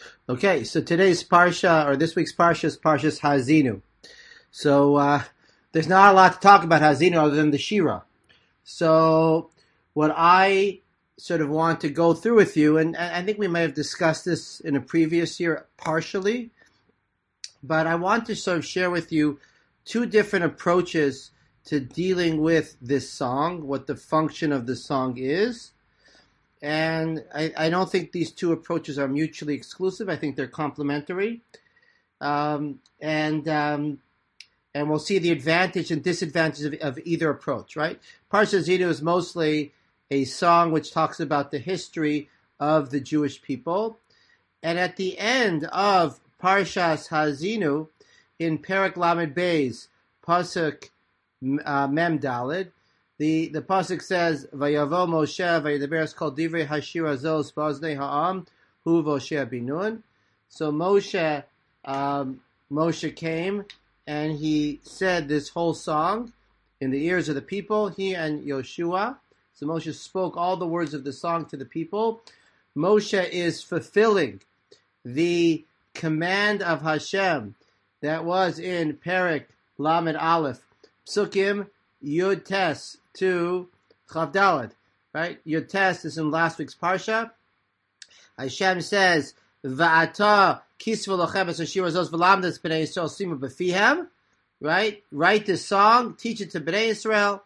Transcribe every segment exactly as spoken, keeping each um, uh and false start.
Okay, so today's parsha or this week's parsha is Parshas Hazinu. So uh, there's not a lot to talk about Hazinu other than the Shira. So what I sort of want to go through with you, and, and I think we may have discussed this in a previous year partially, but I want to sort of share with you two different approaches to dealing with this song, what the function of the song is. And I, I don't think these two approaches are mutually exclusive. I think they're complementary. Um, and um, and we'll see the advantage and disadvantages of, of either approach, right? Parsha Hazinu is mostly a song which talks about the history of the Jewish people. And at the end of Parshas Hazinu, in Perek Lamed Beis, Pasuk uh, Mem Daled, The the pasuk says, "Vayavo Moshe vayidaber es kol divrei hashir azos b'oznei ha'am hu Moshe binun." So Moshe um, Moshe came and he said this whole song in the ears of the people. He and Yoshua. So Moshe spoke all the words of the song to the people. Moshe is fulfilling the command of Hashem that was in Perek Lamed Aleph, Psukim Yud Tes to Chav Daled, right? Yud Tes is in last week's parsha. Hashem says, "Va'ata kisvu lochem es hashir azos v'lamdas b'nei Yisrael simu b'fihem," right? Write this song, teach it to b'nei Yisrael,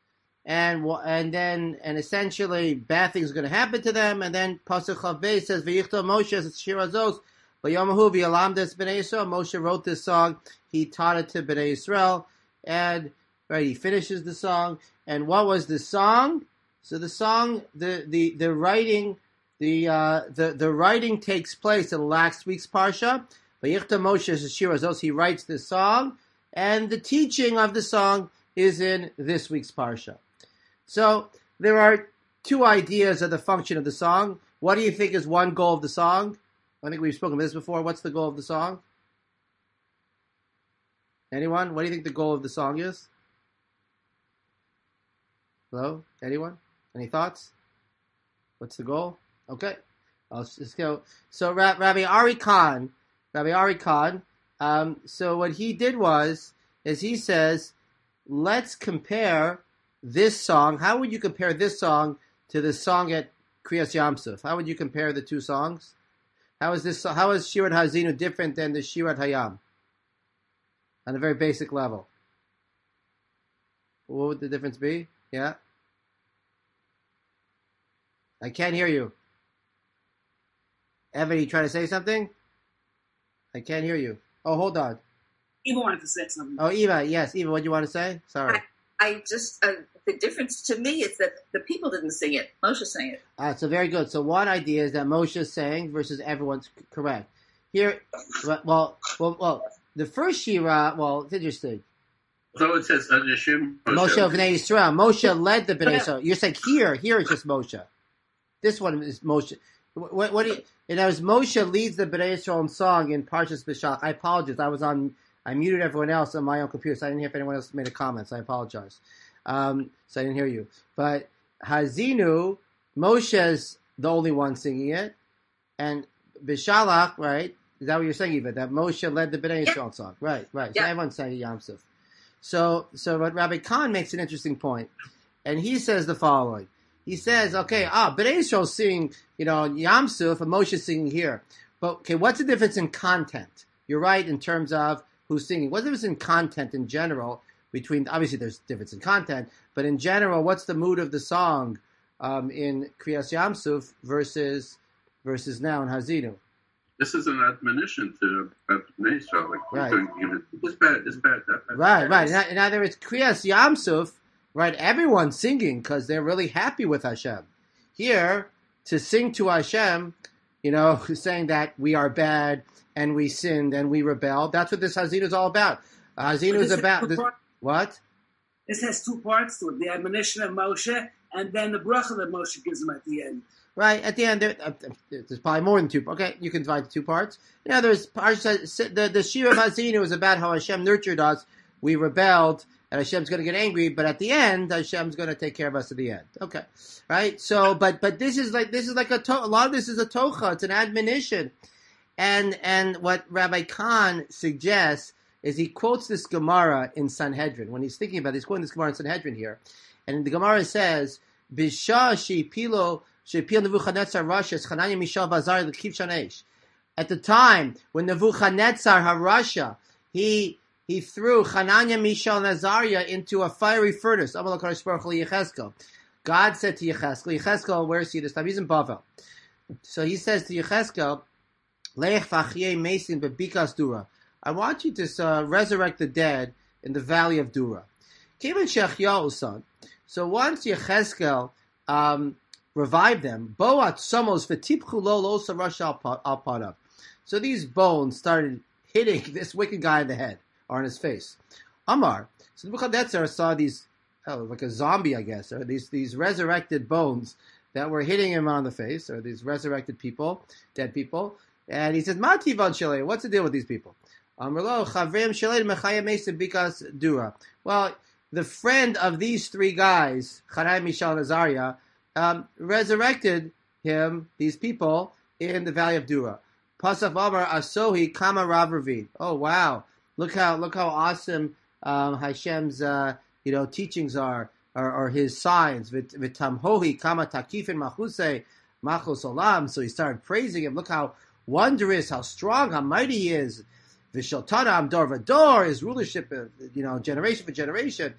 and and then and essentially bad things are going to happen to them. And then pasuk Chav Beis says, "V'yichto Moshe es hashir azos v'yomahu v'yalamdas b'nei Yisrael." Moshe wrote this song. He taught it to b'nei Yisrael, and right, he finishes the song. And what was the song? So the song, the the, the writing, the uh, the the writing takes place in last week's parsha. Vayichta Moshe Shir Azos. He writes the song, and the teaching of the song is in this week's parsha. So there are two ideas of the function of the song. What do you think is one goal of the song? I think we've spoken about this before. What's the goal of the song? Anyone? What do you think the goal of the song is? Hello? Anyone? Any thoughts? What's the goal? Okay. I'll just go. So Rabbi Ari Khan, Rabbi Ari Khan, um, so what he did was, is he says, let's compare this song. How would you compare this song to the song at Kriyas Yamsuf? How would you compare the two songs? How is this? How is Shirat Hazinu different than the Shirat Hayam? On a very basic level. What would the difference be? Yeah? I can't hear you. Evan, you trying to say something? I can't hear you. Oh, hold on. Eva wanted to say something. Oh, Eva, yes. Eva, what do you want to say? Sorry. I, I just, uh, the difference to me is that the people didn't sing it. Moshe sang it. All right, so very good. So one idea is that Moshe sang versus everyone's c- correct. Here, well, well, well, the first Shira, well, it's interesting. So it says Hashem Moshe of Bnei Yisrael. Moshe led the Bnei Yisrael. You're saying here, here it's just Moshe. This one is Moshe. What, what do you, and as Moshe leads the Bnei Yisrael song in Parshas B'Shach. I apologize. I was on, I muted everyone else on my own computer, so I didn't hear if anyone else made a comment, so I apologize. Um, so I didn't hear you. But Hazinu, Moshe's the only one singing it, and B'Shalach, right? Is that what you're saying, Eva? That Moshe led the Bnei Yisrael yeah. song. Right, right. So yeah. Everyone's saying Yam Suf. So, so Rabbi Khan makes an interesting point, and he says the following. He says, okay, ah, Bnei Yisrael sing, you know, Yam Suf, and Moshe singing here. But, okay, what's the difference in content? You're right in terms of who's singing. What's the difference in content in general between, obviously there's difference in content, but in general, what's the mood of the song um, in Kriyas Yam Suf versus, versus now in Hazinu? This is an admonition to Bnei Yisrael. Like, right. It's bad, it's bad. That, that, right, right. In, in other words, Kriyas Yam Suf, right, everyone's singing because they're really happy with Hashem. Here, to sing to Hashem, you know, saying that we are bad and we sinned and we rebelled, that's what this Hazinu is all about. Uh, Hazinu is about... This, what? This has two parts to it. The admonition of Moshe and then the bracha that Moshe gives him at the end. Right, at the end, there, uh, there's probably more than two. Okay, you can divide the two parts. Yeah, there's the the Shira of Hazinu is about how Hashem nurtured us. We rebelled, and Hashem's going to get angry. But at the end, Hashem's going to take care of us at the end. Okay, right. So, but but this is like this is like a to, a lot of this is a tocha. It's an admonition, And and what Rabbi Kahn suggests is he quotes this Gemara in Sanhedrin. When he's thinking about it, he's quoting this Gemara in Sanhedrin here. And the Gemara says, Bisha she'pilo she'pil Nebuchadnezzar Rasha Chananya Mishael Bazar l'kiv shanesh. At the time when Nebuchadnezzar HaRasha, he he threw Chananya, Mishael, and Azariah into a fiery furnace. God said to Yecheskel, Yecheskel, where is he this time? He's in Bavel. So he says to Yecheskel, Leich v'achiyei mesim bebikas Dura. I want you to uh, resurrect the dead in the valley of Dura. Kivan she'achyahu son. So once Yecheskel um, revived them, Boat Somos v'tipchu lo lo sarasha al panav. So these bones started hitting this wicked guy in the head, or in his face. Amar. So Nebuchadnezzar saw these, oh, like a zombie, I guess, or these, these resurrected bones that were hitting him on the face, or these resurrected people, dead people. And he said, Mati van Shele, what's the deal with these people? Amrlo, Chavrim Shele Mechayim Mesa Bikas Dura. Well, the friend of these three guys, Chanai, Mishael, and Azariah, um, resurrected him, these people, in the valley of Dura. Pasaf Amar Asohi Kama Rav Ravid. Oh wow! Look how look how awesome um, Hashem's uh, you know teachings are, or, or his signs. V'tamhohi Kama Takifin Machuse Machos Olam. So he started praising him. Look how wondrous, how strong, how mighty he is. V'shaltana Amdor Vador, his rulership, you know, generation for generation.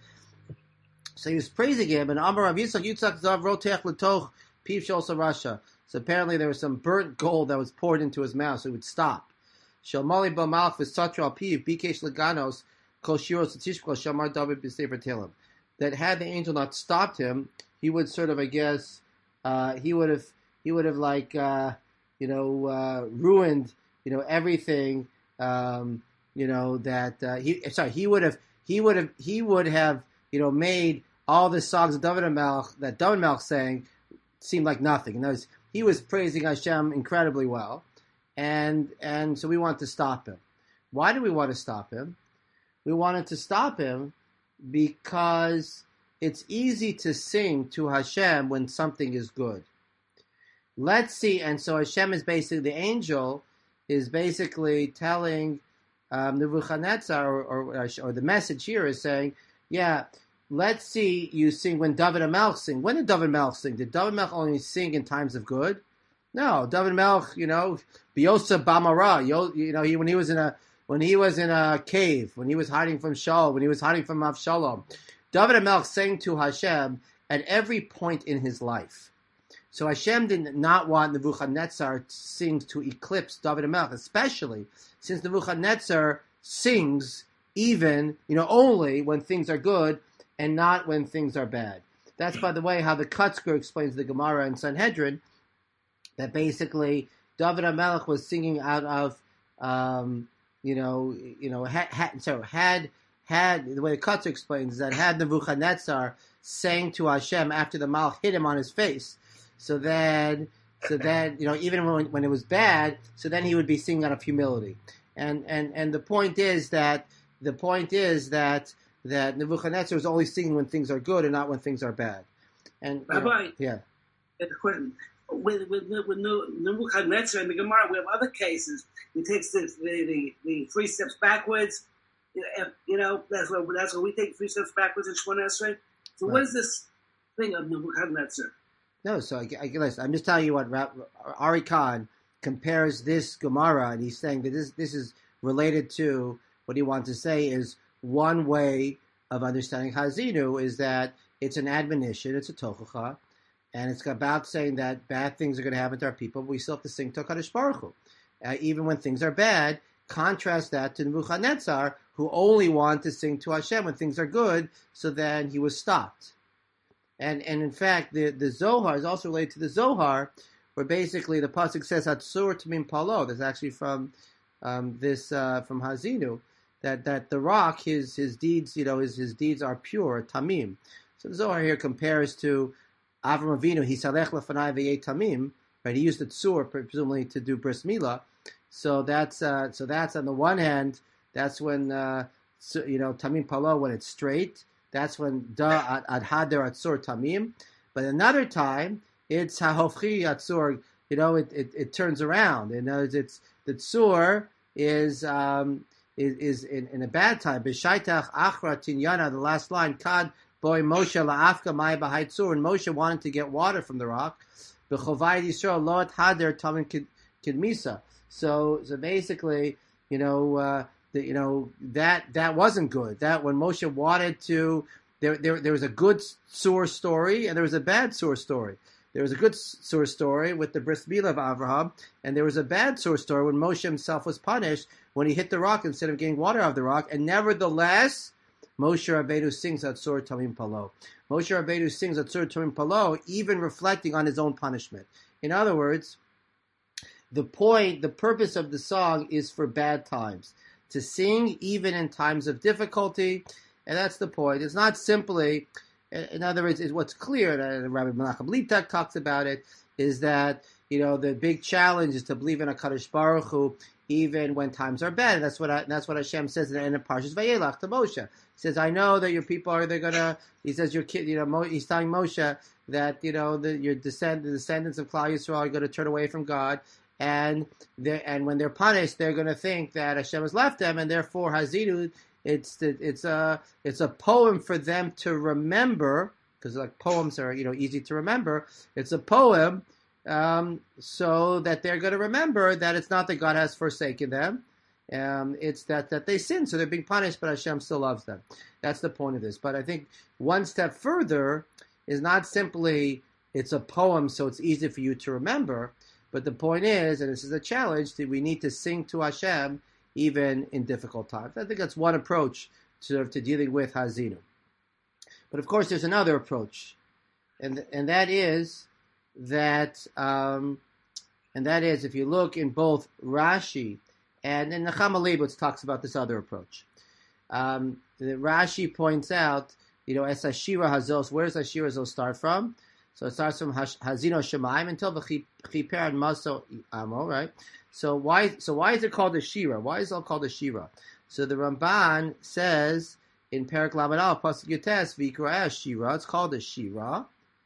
So he was praising him. And Amar Rav Yitzchak Yitzchak Zav Rotech L'toch Piv Shol Sarasha. So apparently there was some burnt gold that was poured into his mouth, so he would stop. Shalmali b'malach v'satra al piv bikesh leganos kol shiros tishkol shamar David b'sefer Tehillim. That had the angel not stopped him, he would sort of, I guess, uh, he would have, he would have like, uh, you know, uh, ruined, you know, everything, um, you know, that uh, he, sorry, he would have, he would have, he would have, you know, made all the songs of David HaMelech that David HaMelech sang seem like nothing. And those. He was praising Hashem incredibly well, and and so we wanted to stop him. Why did we want to stop him? We wanted to stop him because it's easy to sing to Hashem when something is good. Let's see, and so Hashem is basically, the angel is basically telling um, Nebuchadnezzar, or, or, or the message here is saying, yeah, let's see you sing when David HaMelech sing. When did David HaMelech sing? Did David HaMelech only sing in times of good? No, David HaMelech, you know, Biyosa Bamara, you know, he when he was in a when he was in a cave, when he was hiding from Shaul, when he was hiding from Avshalom, David HaMelech sang to Hashem at every point in his life. So Hashem did not want Nebuchadnezzar to sing to eclipse David HaMelech, especially since Nebuchadnezzar sings even, you know, only when things are good, and not when things are bad. That's, by the way, how the Kutzker explains the Gemara in Sanhedrin, that basically David HaMelech was singing out of, um, you know, you know, had, had, so had, had, the way the Kutzker explains is that had Nebuchadnezzar sang to Hashem after the Malach hit him on his face, so then, so then, you know, even when, when it was bad, so then he would be singing out of humility. And, and, and the point is that, the point is that, that Nebuchadnezzar is only singing when things are good and not when things are bad. And Rabbi, yeah. A question. With, with, with Nebuchadnezzar and the Gemara, we have other cases. He takes the the, the, the three steps backwards. You know, that's what that's what we take three steps backwards in Shemona Esrei. So right. What is this thing of Nebuchadnezzar? No, so I, I, listen, I'm just telling you what Ari Khan compares this Gemara, and he's saying that this this is related to what he wants to say is one way of understanding Hazinu is that it's an admonition, it's a tochacha, and it's about saying that bad things are going to happen to our people, but we still have to sing to HaKadosh Baruch Hu. Uh, even when things are bad, contrast that to Nebuchadnezzar, who only wanted to sing to Hashem when things are good, so then he was stopped. And and in fact, the, the Zohar is also related to the Zohar, where basically the pasuk says Hatzur Tamim Palo. That's actually from um, this uh, from Hazinu. That, that the rock, his his deeds, you know, his his deeds are pure, tamim. So the Zohar here compares to Avram Avinu, Hisalech lefanai v'yeh tamim, right? He used the tzur presumably to do bris milah. So that's uh, so that's on the one hand, that's when uh, so, you know tamim palo, when it's straight. That's when da ad hader atzur tamim. But another time it's hahofchi atzur, you know, it, it, it turns around. And it's, it's the tzur is um, is, is in, in a bad time. B'shaitach achra tinyana, the last line, kad boy Moshe la'afka mai b'hai tzur, and Moshe wanted to get water from the rock. B'chovayit Yisrael lo'at hader tamim kidmisa. So so basically, you know, uh, the, you know that that wasn't good. That when Moshe wanted to, there there there was a good tzur story and there was a bad tzur story. There was a good tzur story with the bris milah of Avraham, and there was a bad tzur story when Moshe himself was punished when he hit the rock instead of getting water out of the rock. And nevertheless, Moshe Rabbeinu sings Atzur Tamim Palo. Moshe Rabbeinu sings Atzur Tamim Palo, even reflecting on his own punishment. In other words, the point, the purpose of the song is for bad times, to sing even in times of difficulty, and that's the point. It's not simply, in other words, is what's clear, and Rabbi Menachem Litak talks about it, is that, you know, the big challenge is to believe in HaKadosh Baruch Hu even when times are bad. And that's what I, that's what Hashem says in the end of Parshas Vayelach to Moshe. He says, I know that your people are, they're going to, he says, your kid, you know, Mo, he's telling Moshe that, you know, the, your descend, the descendants of Klal Yisrael are going to turn away from God. And they and when they're punished, they're going to think that Hashem has left them, and therefore Hazinu, it's it's a it's a poem for them to remember, because like poems are, you know, easy to remember. It's a poem um, so that they're going to remember that it's not that God has forsaken them, um, it's that that they sin, so they're being punished, but Hashem still loves them. That's the point of this. But I think one step further is not simply it's a poem, so it's easy for you to remember. But the point is, and this is a challenge, that we need to sing to Hashem even in difficult times. I think that's one approach to, to dealing with Hazinu. But of course, there's another approach, and and that is that um, and that is if you look in both Rashi and in Nechama Leibowitz talks about this other approach. Um, the Rashi points out, you know, Es Hashira Hazos. Where does Hashira Hazos start from? So it starts from Hazino Shemaim until V'chiper and Maso Amo, right? So why so why is it called a Shira? Why is it called a Shira? So the Ramban says in Perak Lamed Aleph Pasuk Yutes V'Yikra'eh Shira. It's called a Shira.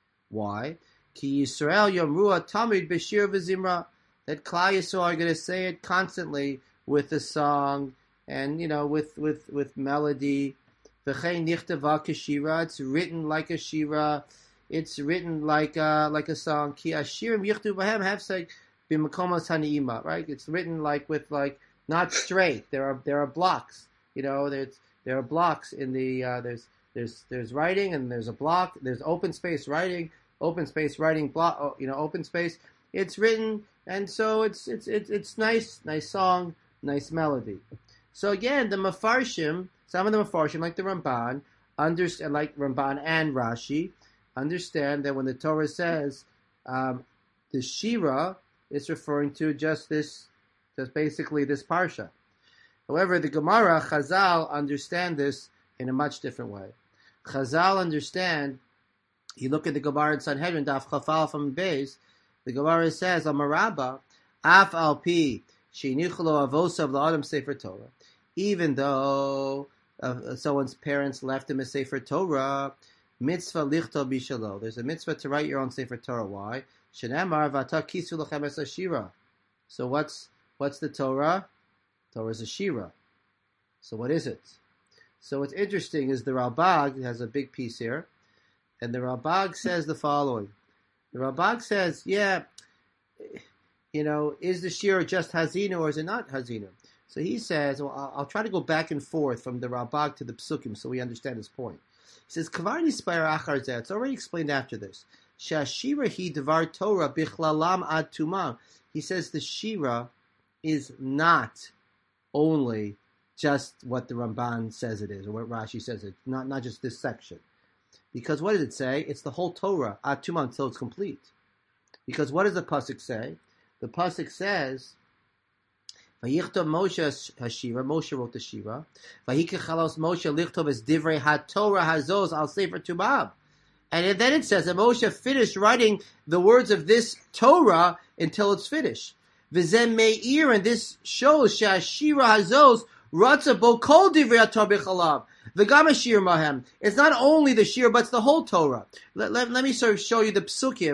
Why? Ki Yisrael Yomrua Tamid B'Shir V'Zimra. That Klal Yisrael are going to say it constantly with a song and, you know, with with with melody. V'chein Nichtava K'Shira. It's written like a Shira. It's written like a, like a song. Ki ashirim yichtu b'hem hefsek b'makomos haniima. Right? It's written like with like not straight. There are there are blocks. You know, there's there are blocks in the uh, there's there's there's writing and there's a block. There's open space writing, open space writing block. You know, open space. It's written, and so it's it's it's it's nice, nice song, nice melody. So again, the Mefarshim, some of the Mefarshim, like the Ramban, understand, like Ramban and Rashi, understand that when the Torah says um, the Shira, it's referring to just this, just basically this parsha. However, the Gemara, Chazal, understand this in a much different way. Chazal understand, you look at the Gemara in Sanhedrin, Daf Chafal from Beis, the Gemara says, Amarabba, Af al pi, sheinichlo avosav la'adam sefer Torah. Even though uh, someone's parents left him a sefer Torah, mitzvah lichto bishalo. There's a mitzvah to write your own sefer Torah. Why? Shenemar v'ata kisu lechem es hashira. So what's what's the Torah? Torah is a shira. So what is it? So what's interesting is the Ralbag has a big piece here, and the Ralbag says the following. The Ralbag says, yeah, you know, is the shira just hazinu or is it not hazinu? So he says, well, I'll, I'll try to go back and forth from the Ralbag to the Psukim so we understand his point. He says, Kavar nispayar achar zeh. It's already explained after this. Shashira hi devar Torah bichlalam ad tumah. He says the shira is not only just what the Ramban says it is, or what Rashi says it, not not just this section. Because what does it say? It's the whole Torah ad tumah until it's complete. Because what does the pasuk say? The pasuk says, Vayichtav Moshe Hashira. Moshe wrote the Shira. Vayikachalos Moshe lichtov es divrei haTorah hazos al sefer Tumav. And then it says that Moshe finished writing the words of this Torah until it's finished. V'zem me'ir, and this shows shashira hazos ratza bo kol divrei haTorah b'chalav. V'gam hashir mahem. It's not only the Shira, but it's the whole Torah. Let, let, let me sort of show you the psukim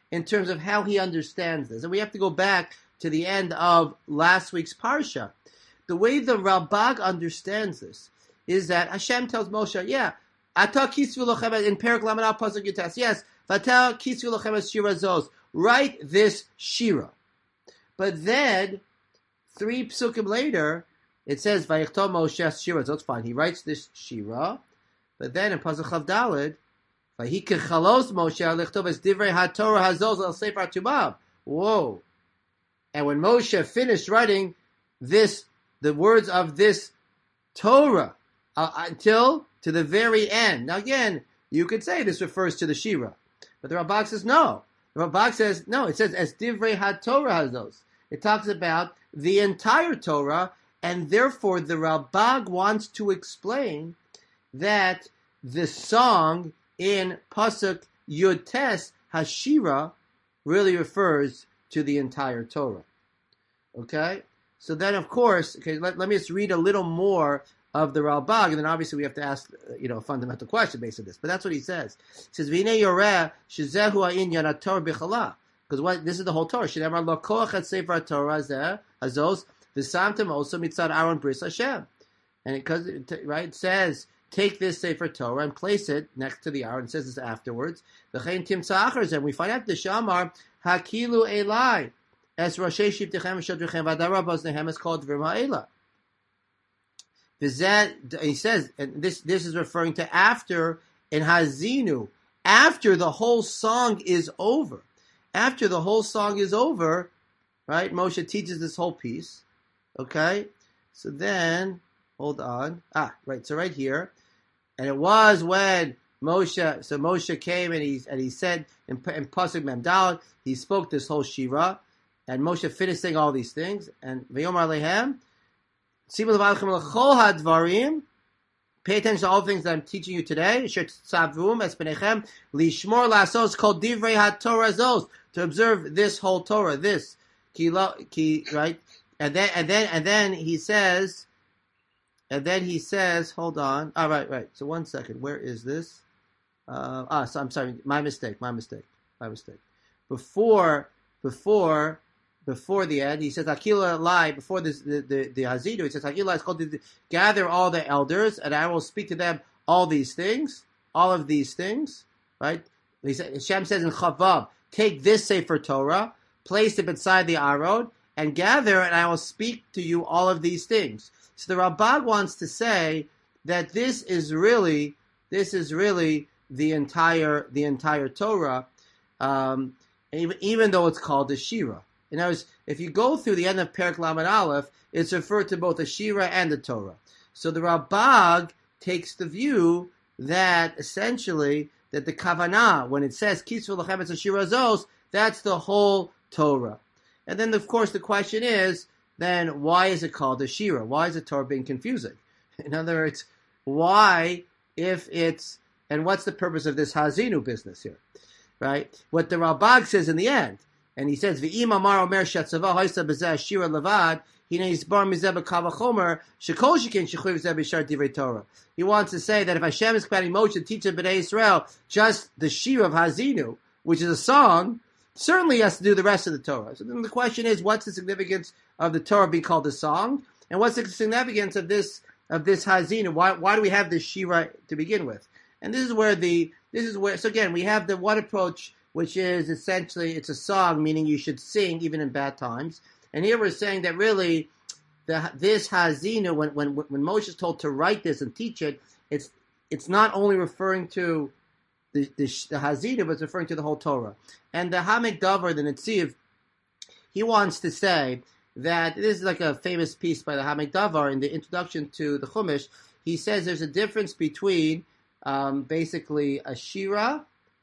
in terms of how he understands this. And we have to go back to the end of last week's Parsha. The way the Ralbag understands this is that Hashem tells Moshe, yeah, Ata kisvu lochem in Perek Lamed Al Pasuk Yutas, yes, Vata kisvu lochem es shira zos, write this shira. But then, three psukim later, it says, Vayichtom Moshe shira zos, fine, he writes this shira, but then in Pasuk Chav Daled, Vayikach chalos Moshe lichtov es divrei haTorah hazos al sefer tumav. Whoa. And when Moshe finished writing this, the words of this Torah, uh, until to the very end. Now again, you could say this refers to the Shira, but the Ralbag says no. The Ralbag says no. It says as divrei haTorah hazos. It talks about the entire Torah, and therefore the Ralbag wants to explain that the song in Pasuk Yud Tes Hashira really refers to the entire Torah. Okay? So then, of course, okay, let, let me just read a little more of the Ralbag, and then obviously we have to ask, you know, a fundamental question based on this. But that's what he says. He says, "V'nei yoreh shezehu ha'inyan haTorah b'chala," because what this is the whole Torah. Shenemar lo koach et sefer Torah zeh hazos v'samtem also mitzad Aaron bris Hashem, and because right it says, take this sefer Torah and place it next to the Aaron. It says this afterwards. V'chein timtza achar, and we find out the Shamar hakilu elai es roshei shivtichem v'shadrichem v'adara boznehem is called Dvarim ha'ela. He says, and this this is referring to after in Hazinu, after the whole song is over. After the whole song is over, right? Moshe teaches this whole piece. Okay? So then, hold on. Ah, right. So right here. And it was when Moshe, so Moshe came and he, and he said in, in Pasuk Mem Daled, he spoke this whole Shira. And Moshe finished saying all these things. And V'yomar Lehem, pay attention to all the things that I'm teaching you today. To observe this whole Torah, this right, and then and then and then he says, and then he says, hold on, all right, right. So one second, where is this? Uh, ah, so I'm sorry, my mistake, my mistake, my mistake. Before, before. Before the end, he says, Akila Lai, before this, the, the, the Hazidu, he says, Akila is called to gather all the elders, and I will speak to them all these things, all of these things, right? He said, Hashem says in Chavav, take this Sefer Torah, place it beside the Aron, and gather, and I will speak to you all of these things. So the Ralbag wants to say that this is really, this is really the entire, the entire Torah, um, even, even though it's called the Shira. In other words, if you go through the end of Perek Lamed Aleph, it's referred to both the Shira and the Torah. So the Ralbag takes the view that essentially that the Kavanah, when it says Kisvu Lachem et Shira Zos, that's the whole Torah. And then, of course, the question is, then why is it called the Shira? Why is the Torah being confusing? In other words, why, if it's, and what's the purpose of this Hazinu business here? Right? What the Ralbag says in the end, and he says, "V'im amar omer shatzava ha'isa b'zeh shira levad, hine yisbar mizeh b'kav ha'chomer, shekol shekin shechuv zeh b'shar divrei Torah." He wants to say that if Hashem is commanding Moshe to teach Bnei Israel just the shira of Hazinu, which is a song, certainly he has to do the rest of the Torah. So then the question is, what's the significance of the Torah being called a song, and what's the significance of this of this Hazinu? Why why do we have this shira to begin with? And this is where the this is where so again we have the one approach, which is essentially, it's a song, meaning you should sing even in bad times. And here we're saying that really, the, this Hazinu, when, when when Moshe is told to write this and teach it, it's it's not only referring to the, the, the Hazinu, but it's referring to the whole Torah. And the Hamek Davar, the Netziv, he wants to say that, this is like a famous piece by the Hamek Davar in the introduction to the Chumash. He says there's a difference between um, basically a Shira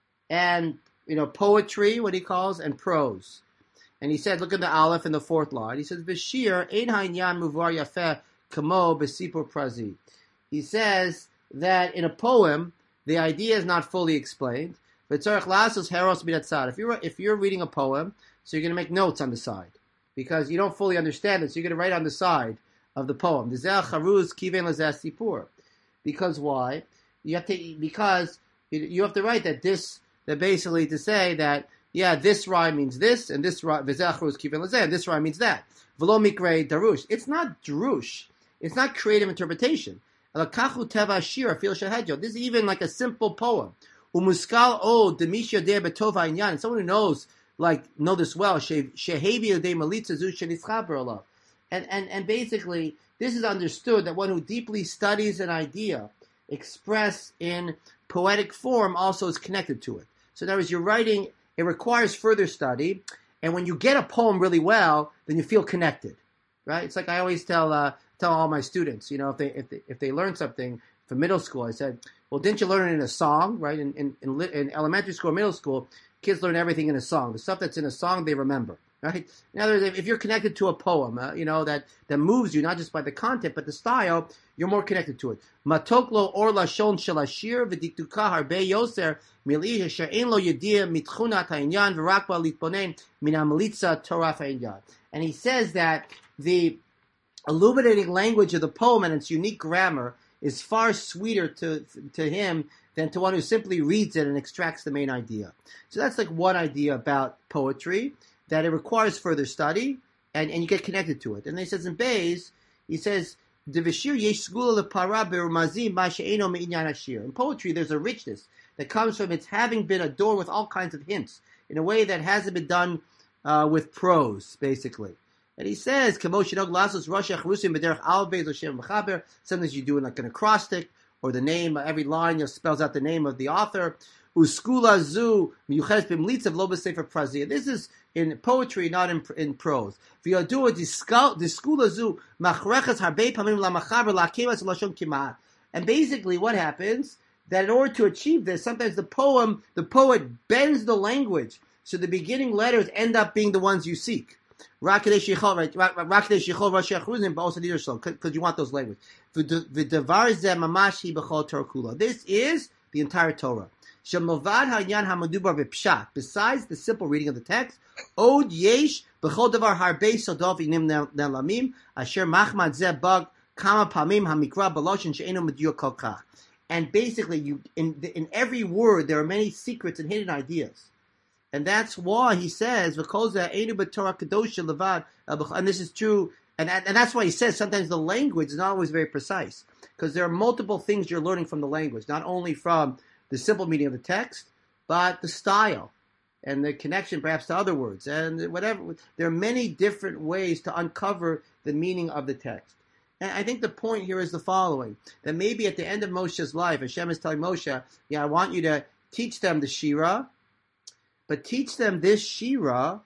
and, you know, poetry, what he calls, and prose. And he said, look at the Aleph in the fourth line. He says, B'shir ein ha'inyan muvar yafeh kamo b'sipur prazi. He says that in a poem, the idea is not fully explained. V'tzarech lasos heros minatzad. If you're if you're reading a poem, so you're going to make notes on the side because you don't fully understand it, so you're going to write on the side of the poem. D'zeh charuz kiven l'zeh sipur. Because why? You have to because you have to write that this. That basically to say that yeah, this rhyme means this, and this rhyme, and this rhyme means that. V'lo mikre darush. It's not drush. It's not creative interpretation. This is even like a simple poem. Umuskal o demisha de betova inyan. Someone who knows, like, know this well. Shehevi de malitza zu shenischaber alav. And and and basically, this is understood that one who deeply studies an idea, expressed in poetic form, also is connected to it. So in other words, you're writing, it requires further study, and when you get a poem really well, then you feel connected, right? It's like I always tell uh, tell all my students, you know, if they if they, if they learn something from middle school, I said, well, didn't you learn it in a song, right? In in, in, in elementary school, middle school, kids learn everything in a song. The stuff that's in a song, they remember. Right? In other words, if you're connected to a poem, uh, you know, that, that moves you, not just by the content, but the style, you're more connected to it. Matoklo or lashon shalashir v'diktuka harbe yoser milih she'en lo yedia mitchunat ha'inyan v'rakba litponen min ha'melitza torah ha'inyan. And he says that the illuminating language of the poem and its unique grammar is far sweeter to to him than to one who simply reads it and extracts the main idea. So that's like one idea about poetry, that it requires further study, and, and you get connected to it. And he says in Beis, he says, in poetry, there's a richness that comes from its having been adorned with all kinds of hints, in a way that hasn't been done uh, with prose, basically. And he says, sometimes you do it like an acrostic, or the name, every line you know, spells out the name of the author. Uskula zu miyuchedes b'mlitzav lo b'sefer prazia. This is in poetry, not in in prose. V'yadua diskula zu machrechas harbei pamim lamachaber lakemas lashon kimat. And basically, what happens that in order to achieve this, sometimes the poem, the poet bends the language, so the beginning letters end up being the ones you seek. Because you want those language. This is the entire Torah. Besides the simple reading of the text, od yesh b'chol davar harbe sodov inim nelamim asher machmad zeh bag kama pamim hamikra b'loshin she'enu mediyuk kol kach. And basically, you in in every word there are many secrets and hidden ideas, and that's why he says v'kol zeh enu b'torah kadosha levad. And this is true, and and that's why he says sometimes the language is not always very precise, because there are multiple things you're learning from the language, not only from the simple meaning of the text, but the style and the connection perhaps to other words and whatever. There are many different ways to uncover the meaning of the text. And I think the point here is the following, that maybe at the end of Moshe's life, Hashem is telling Moshe, yeah, I want you to teach them the Shira, but teach them this Shira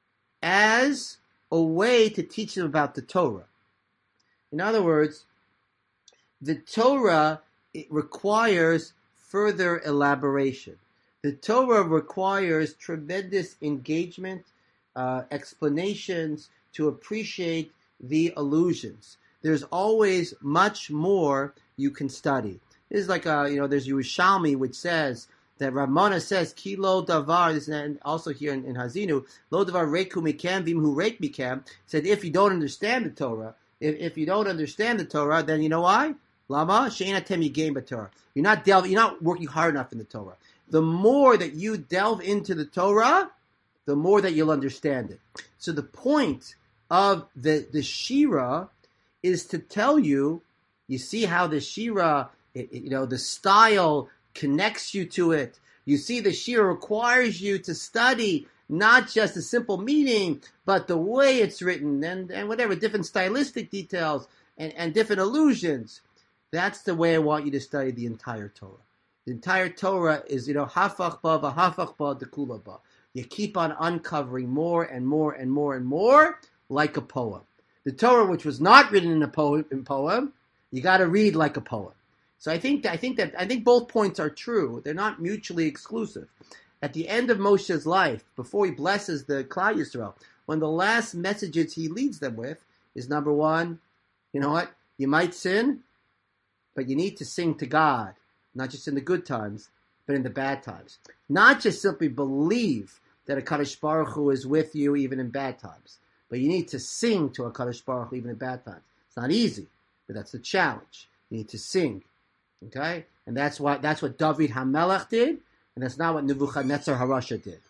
as a way to teach them about the Torah. In other words, the Torah, it requires further elaboration. The Torah requires tremendous engagement, uh, explanations to appreciate the allusions. There's always much more you can study. This is like a, you know, there's Yerushalmi which says that Ramana says, Ki lo davar, this is also here in, in Hazinu, lo davar reku mikem vimhu reik mikem, said if you don't understand the Torah, if, if you don't understand the Torah, then you know why? Lama she'ena tem yigem b'Torah. You're not delving, you're not working hard enough in the Torah. The more that you delve into the Torah, the more that you'll understand it. So the point of the the Shira is to tell you, you see how the Shira, it, it, you know, the style connects you to it. You see the Shira requires you to study not just the simple meaning, but the way it's written and, and whatever, different stylistic details and, and different allusions. That's the way I want you to study the entire Torah. The entire Torah is, you know, hafach ba v'hafach ba dekula ba. You keep on uncovering more and more and more and more, like a poem. The Torah, which was not written in a poem, in poem, you got to read like a poem. So I think, I think that I think both points are true. They're not mutually exclusive. At the end of Moshe's life, before he blesses the Klal Yisrael, one of the last messages he leads them with is number one, you know what? You might sin, but you need to sing to God, not just in the good times, but in the bad times. Not just simply believe that a Kadosh Baruch Hu is with you even in bad times, but you need to sing to a Kadosh Baruch Hu even in bad times. It's not easy, but that's the challenge. You need to sing, okay? And that's what that's what David HaMelech did, and that's not what Nebuchadnezzar HaRasha did.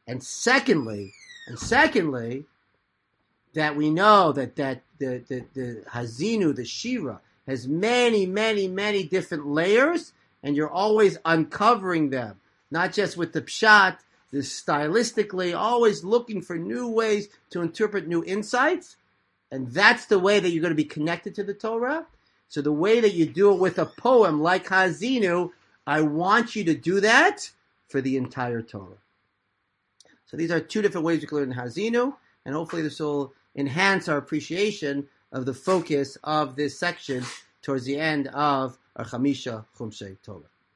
And secondly, and secondly, that we know that, that the, the, the Hazinu, the Shira, has many, many, many different layers, and you're always uncovering them. Not just with the Pshat, this stylistically, always looking for new ways to interpret new insights. And that's the way that you're going to be connected to the Torah. So the way that you do it with a poem like Hazinu, I want you to do that for the entire Torah. So these are two different ways you can learn Hazinu, and hopefully this will enhance our appreciation of the focus of this section towards the end of our Chamisha Chumshei Torah.